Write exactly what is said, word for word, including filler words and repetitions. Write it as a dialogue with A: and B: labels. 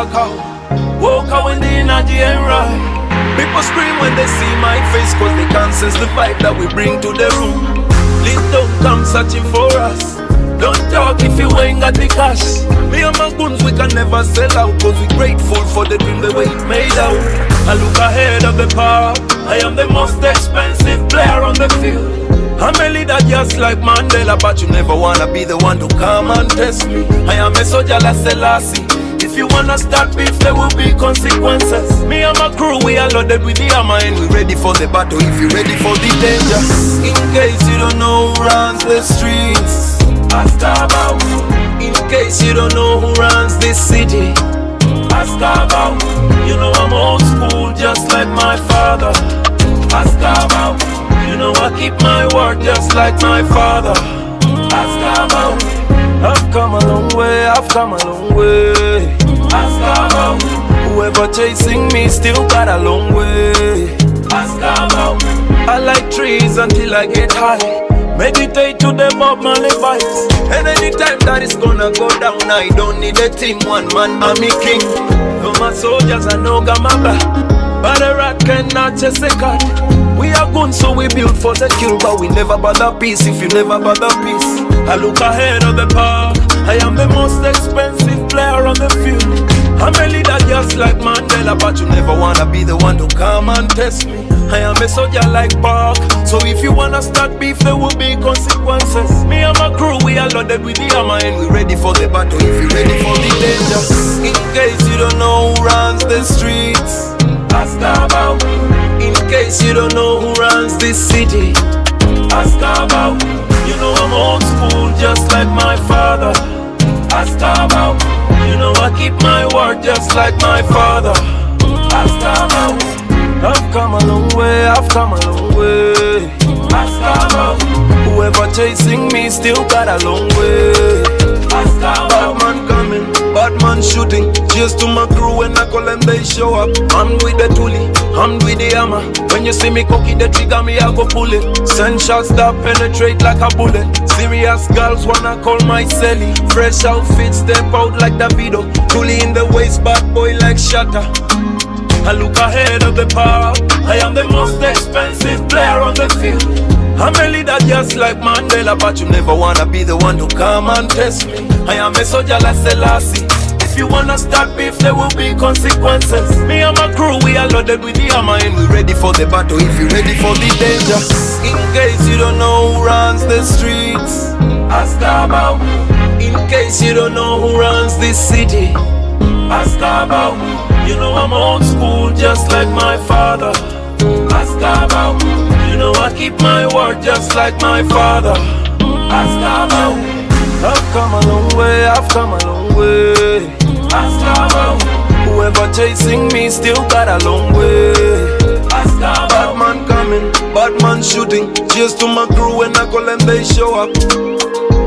A: walk out. Walk out when the energy ain't right. People scream when they see my face, cause they can't sense the vibe that we bring to the room. Please don't come searching for us. Don't talk if you ain't got the cash. Me and my goons, we can never sell out, cause we grateful for the dream the way it made out. I look ahead of the park. I am the most expensive player on the field. I'm a leader just like Mandela, but you never wanna be the one to come and test me. I am a soldier like Selassie. If you wanna start beef, there will be consequences. Me and my crew, we are loaded with the hammer, and we ready for the battle if you ready for the danger. In case you don't know who runs the streets, ask about. In case you don't know who runs this city, ask about. You know I'm old school just like my father. Ask about. You know I keep my word just like my father. Ask about. I've come a long way, I've come a long way. Ask about. Whoever chasing me still got a long way. Ask about. I like trees until I get high. Meditate to the Bob Marley vibes. And anytime that it's gonna go down, I don't need a team, one man, I'm a king. Though my soldiers are no gamaba, but a rat cannot chase a cat. We are goons, so we build for the kill, but we never bother peace if you never bother peace. I look ahead of the park. I am the most expensive player on the field. I'm a leader just like Mandela, but you never wanna be the one to come and test me. I am a soldier like Park, so if you wanna start beef, there will be consequences. Me and my crew, we are loaded with the hammer, and we ready for the battle if you ready for the danger. In case you don't know who runs the streets, ask about. In case you don't know who runs this city, ask about. You know I'm old school just like my father. Ask about. You know I keep my word just like my father. Ask about. I've come a long way, I've come a long way. Ask about. Whoever chasing me still got a long way. Ask about. Bad man coming, bad man shooting. Cheers to my crew when I call them they show up. I'm with the toolie, I'm with the hammer. When you see me cookie the trigger, me I go pull it. Send shots that penetrate like a bullet. Serious girls wanna call my celly. Fresh outfit, step out like Davido. Toolie in the waist, bad boy like Shatta. I look ahead of the park. I am the most expensive player on the field. I'm a leader just like Mandela, but you never wanna be the one to come and test me. I am a soldier like Selassie. If you wanna start beef, there will be consequences. Me and my crew, we are loaded with the hammer, and we ready for the battle if you ready for the danger. In case you don't know who runs the streets, ask about. In case you don't know who runs this city, ask about. You know I'm old school just like my father. Ask about. You know I keep my word just like my father. Ask about. I've come a long way, I've come a long way. Ask about. Whoever chasing me still got a long way. Ask about. Bad man coming, bad man shooting. Cheers to my crew when I call them they show up.